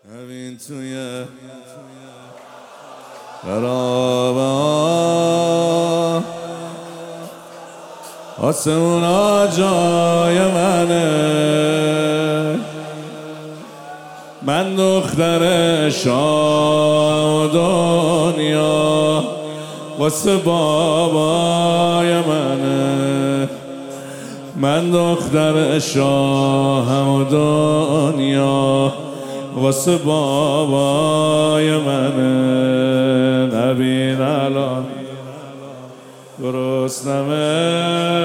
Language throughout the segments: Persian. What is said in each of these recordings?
همین توی خرابه آسمونا جای منه، من دختر شاه دنیا واسه بابای منه، من دختر شاه دنیا واسه بابای منه. نبین الان گرسنمه،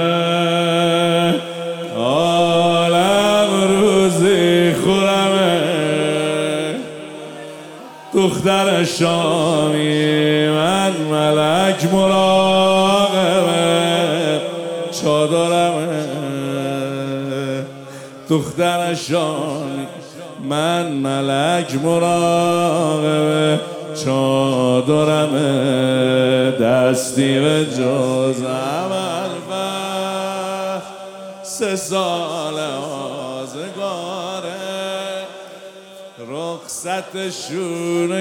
عالم روزی خورمه، دختر شامی من ملک مراقبه چادرمه، دختر شامی من ملک مراقبه چادرمه، دستی به جز عمل و 3 سال آزگاره، رخصتشون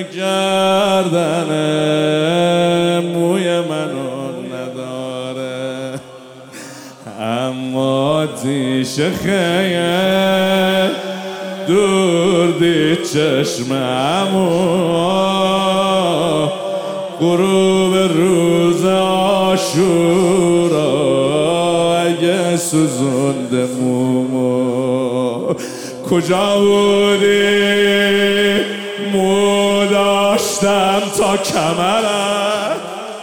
کردنه، موی منو نداره اما تیشه خیه دور دید چشممو، غروب روز عاشورا اگه سوزونده مومو، کجا بودی مو داشتم تا کمرم،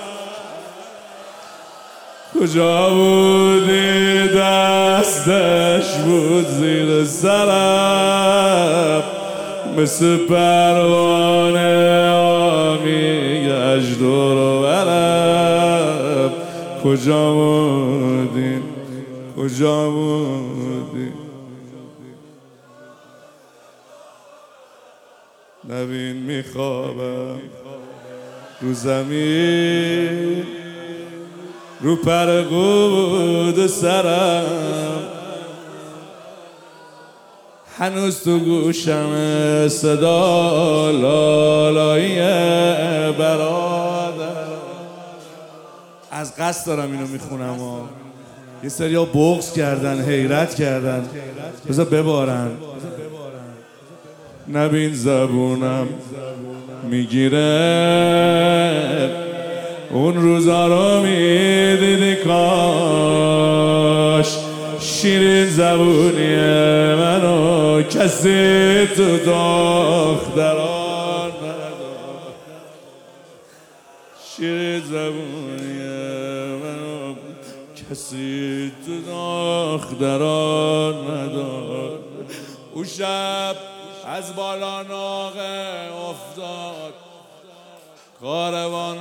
کجا بودی دستش بود زیر سرم، مثل پروانه آمیگشت دور و برم، کجا بودی کجا بودی. نبین میخوابم رو زمین، رو پر قود سرم، هنوز تو گوشم صدا لالایی برادر. از قصد دارم اینو میخونم یه سریا بغض کردن، حیرت کردن، بذار ببارن. نبین زبونم میگیره اون روزا رو میدیدی، کاش شیرین زبونی منو کسی تو دختران نداشت، شیرین زبونی منو کسی تو دختران نداشت. او شب از بالا ناقه افتاد، کاروان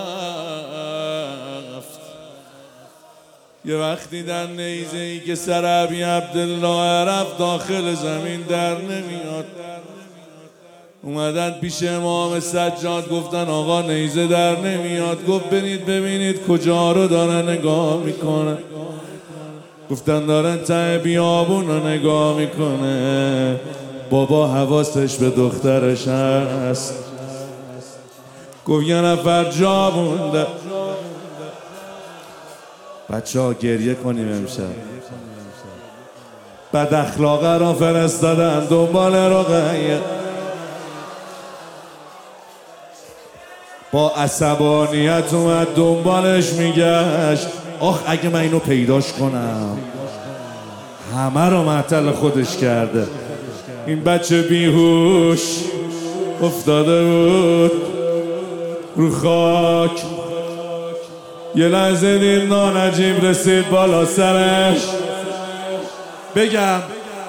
رفت، یه وقتی در نیزه ای که سر ابی عبدالله رفت داخل زمین در نمیاد. اومدن پیش امام سجاد گفتن آقا نیزه در نمیاد. گفت برید ببینید کجا رو داره نگاه میکنه. گفتن دارن ته بیابون رو نگاه میکنه. بابا حواسش به دخترش هست. گفت یه نفر جا مونده. بچه ها گریه کنیم امشب. بد اخلاقه را فرستادن دنبال رقیه. با عصبانیت اومد دنبالش میگشت. آخ اگه من اینو پیداش کنم. همه رو معطل خودش کرده. این بچه بیهوش افتاده بود رو خاک. یه لحظه دید نانجیب رسید بالا سرش. بگم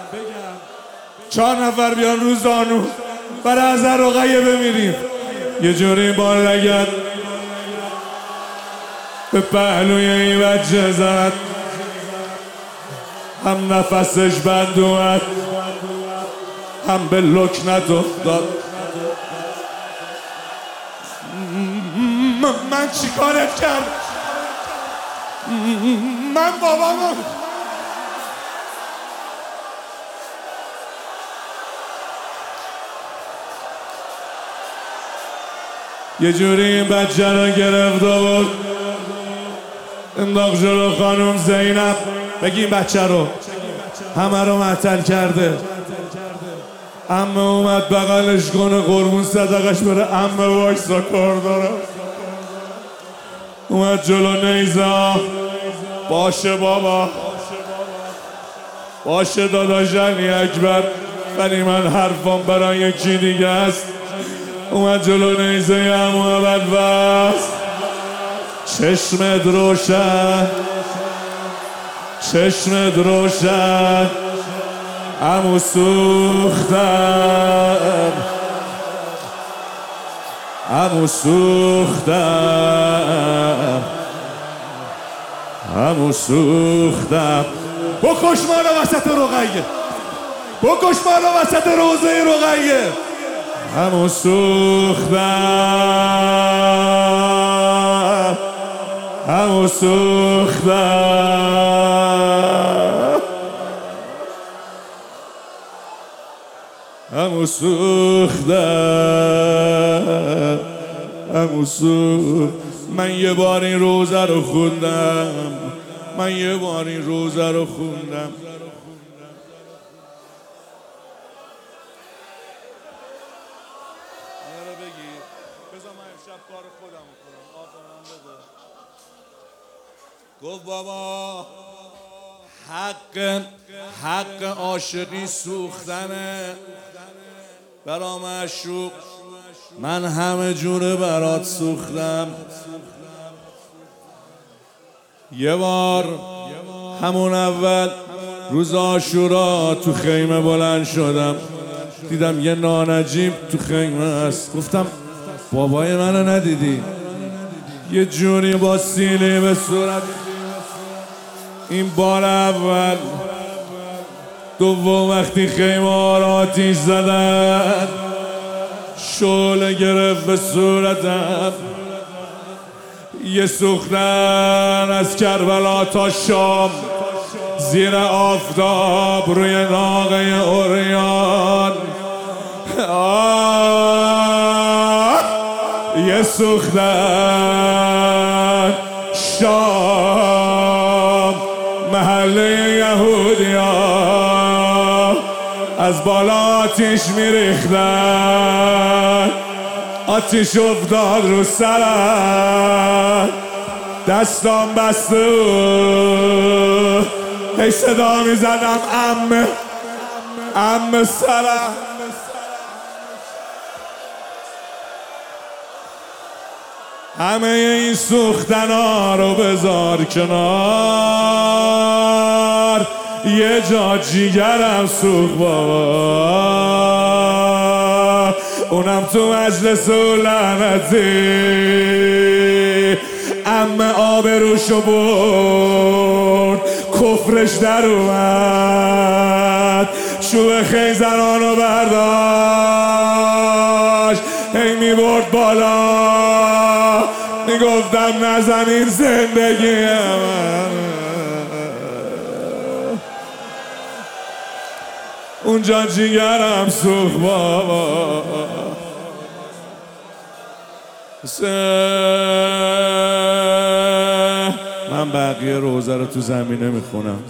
4 نفر بیان رو زانو برای از رقیه بمیریم. یه جوری بال لگد به پهلوی این بچه زد. هم نفسش بند اومد هم به لکنت افتاد. من چی کارت کرد؟ من بابامو یه جوری این بچه رو گرفت و انداخت جلو خانم زینب. بگی این بچه رو همه رو معطل کرده. عمه اومد بغلش کنه قربون صدقش بره. عمه وایسا کار داره. اومد جلو نیزا. باشه بابا، باشه داداش علی اکبر، ولی من حرفم برای یکی دیگه است. اومد جلو نیزه عمو ابوالفضل. چشمت روشن، چشمت روشن، عمو سوختم، عمو سوختم، عمو سوختم. بکش منو وسط رقیه، بکش منو وسط روزه رقیه. عمو سوختم، عمو سوختم، عمو سوختم، عمو سوختم. من یه بار این روزه رو خوندم، من یه بار این روزه رو خوندم. گفت بابا حق عاشقی سوختنه برا معشوق. من همه جوره برات سوختم. یه بار همون اول روز عاشورا تو خیمه بلند شدم، دیدم یه نانجیب تو خیمه است. گفتم بابای منو ندیدی؟ یه جوری با سیلی به صورت. این بار اول. دوم وقتی خیمه ها را آتیش زدن، شعله گرفت به صورتم. یه سوختن از کربلا تا شام، زیر آفتاب روی ناقه اوریان. یه سوختن شام، محله یهودیا از بالا آتیش میریختن. آتیش افتاد رو سرم، دستام بسته هی صدا میزدم عمه عمه سرم. همه این سوختن ها رو بذار کنار، یه جا جیگرم سوخت بابا، اونم تو مجلس لعنتی. عمه آبروشو برد، کفرش در اومد، چوب خیزرانو برداشت هی میبرد بالا. میگفتم نزن این زندگی من. اونجا جیگرم سوخت بابا. من بقیه روزه رو تو زمینه میخونم.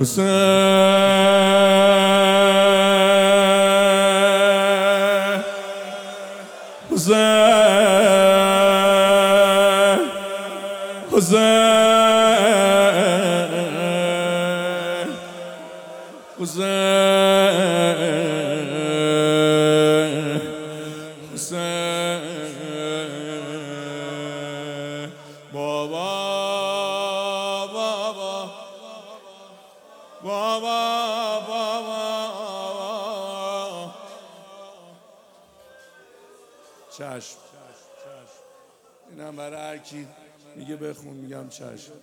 چشم. اینم برای هر کی میگه بخون میگم چشم.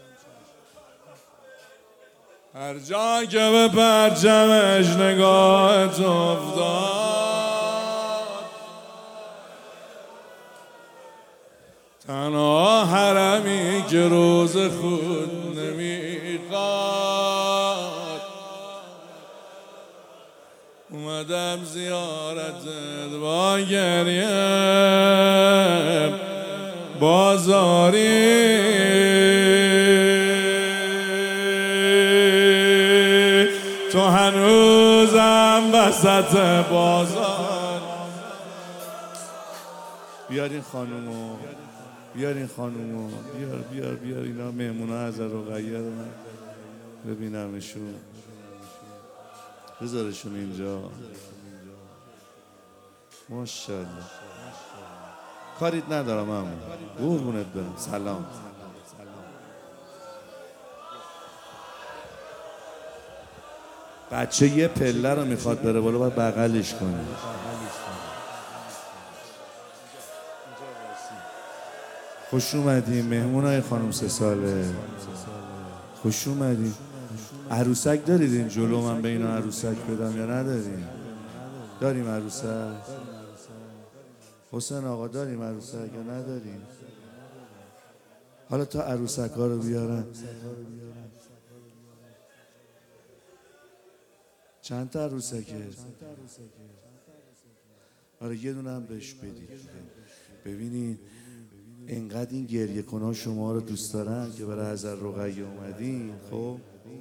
هر جا که به پرچمش نگاهت افتاد، تنها حرمی که روز خود نمیخواد. اومدم زیارتت با گریه بازاری تو هنوزم وسط بازار. بیارین خانومو، بیارین خانومو، بیار اینا مهمونا از رقیه رو من ببینمشون، بذارشون اینجا. ماشاءالله. کاریت ندارم همون قربونت برم. سلام. بچه یه پله رو میخواد بره بالا، باید بغلش کنی. خوش اومدیم مهمونای خانم 3 ساله. خوش اومدیم. عروسک دارید این جلو من به اینا عروسک بدم یا نداریم؟ داریم عروسک؟ حسین آقا داریم عروسک یا نداریم؟ حالا تا عروسک ها رو بیارن چند تا عروسکه؟ آره یه دونه هم بهش بدید. ببینید اینقدر این گریه کنها شما رو دوست دارن که برای حضرت رقیه اومدین. خب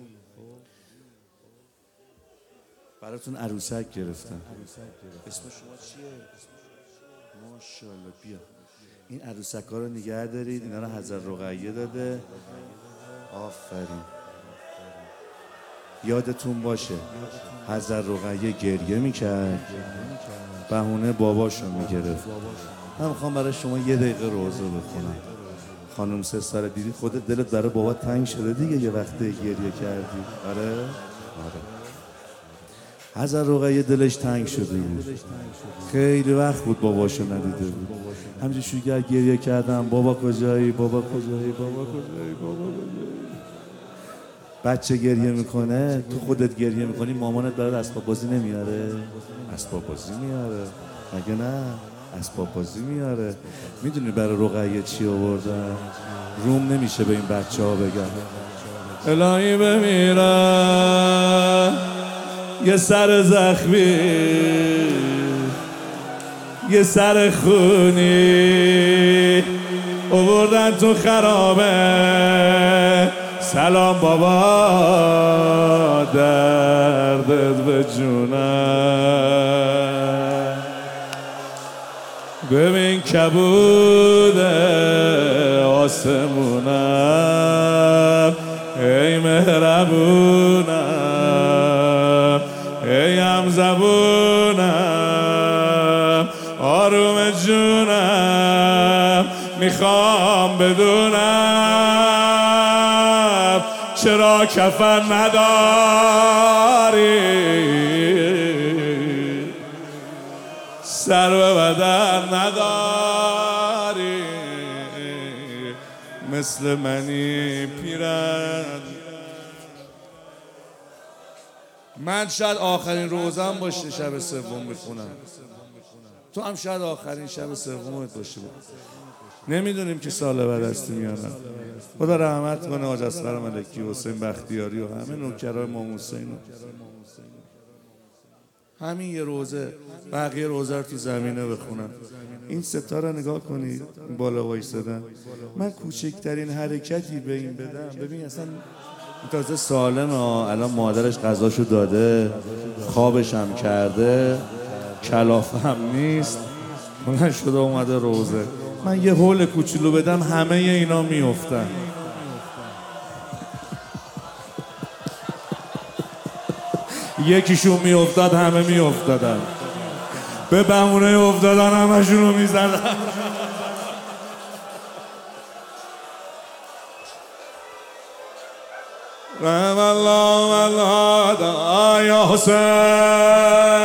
براتون عروسک گرفتم. اسم شما چیه؟ ماشاءالله. بیا این عروسک ها رو نگه دارید، اینا رو حضرت رقیه داده. آفرین. یادتون باشه حضرت رقیه گریه میکرد، بهونه باباشو میگرفت. من میخوام برای شما یه دقیقه روزه بخونم. خانم 3 ساله دیدی خودت دلت برای بابا تنگ شده دیگه، یه وقته گریه کردی. آره؟ آره. حضرت رقیه دلش تنگ شده بود، خیلی وقت بود باباشو ندیده بود. همینجور شروع گریه کردم بابا کجایی، بابا کجایی، بابا کجایی، بابا کجایی. بچه گریه میکنه، تو خودت گریه میکنی، مامانت برات اسباب بازی نمیاره؟ اسباب بازی میاره، مگه نه؟ اسباب بازی میاره. میدونی برای رقیه چی آوردن؟ روم نمیشه به این بچه ها بگم. الهی بمیرم یه سر زخمی، یه سر خونی آوردن تو خرابه. سلام بابا دردت به جونم. ببین کبود آسمونم، ای مهربونم، ای همزبونم، آروم جونم. میخوام بدونم چرا کفن نداری، سر به بدن نداری، مثل منی پیرن. من شاید آخرین روزم باشه شب سوم بخونم، تو هم شاید آخرین شب سومت باشه. نمیدونیم که سال بعد هستیم یا نه. خدا رحمت کنه حاج اصغر ملکی، حسین بختیاری و همه نوکرای امام حسین. همین یه روزه، بقیه روزه رو تو زمینه بخونم. این ستاره نگاه کنید بالا وایسادن. من کوچکترین حرکتی به این بدم، ببین اصلا تازه سالمه، الان مادرش غذاشو داده، خوابش هم کرده، کلافه هم نیست، بلند شده اومده روزه. من یه هول کوچولو بدم همه اینا میافتن. یکیشون میافتاد همه میافتادن، به بهونه افتادن همشونو میزدن. رحم الله یا حسین.